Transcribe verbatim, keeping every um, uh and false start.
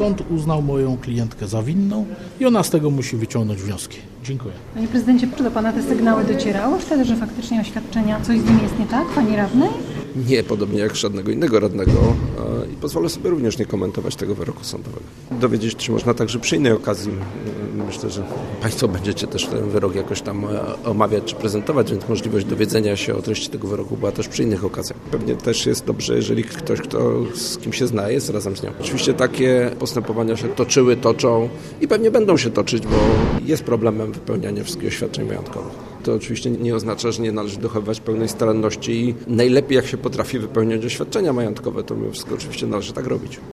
Sąd uznał moją klientkę za winną i ona z tego musi wyciągnąć wnioski. Dziękuję. Panie prezydencie, czy do pana te sygnały docierały wtedy, że faktycznie oświadczenia, coś z nim jest nie tak, pani radnej? Nie, podobnie jak żadnego innego radnego i pozwolę sobie również nie komentować tego wyroku sądowego. Dowiedzieć się można także przy innej okazji. Myślę, że Państwo będziecie też ten wyrok jakoś tam omawiać czy prezentować, więc możliwość dowiedzenia się o treści tego wyroku była też przy innych okazjach. Pewnie też jest dobrze, jeżeli ktoś, kto z kim się zna, jest razem z nią. Oczywiście takie postępowania się toczyły, toczą i pewnie będą się toczyć, bo jest problemem wypełniania wszystkich oświadczeń majątkowych. To oczywiście nie oznacza, że nie należy dochowywać pełnej staranności i najlepiej jak się potrafi wypełniać oświadczenia majątkowe, to mimo wszystko oczywiście należy tak robić.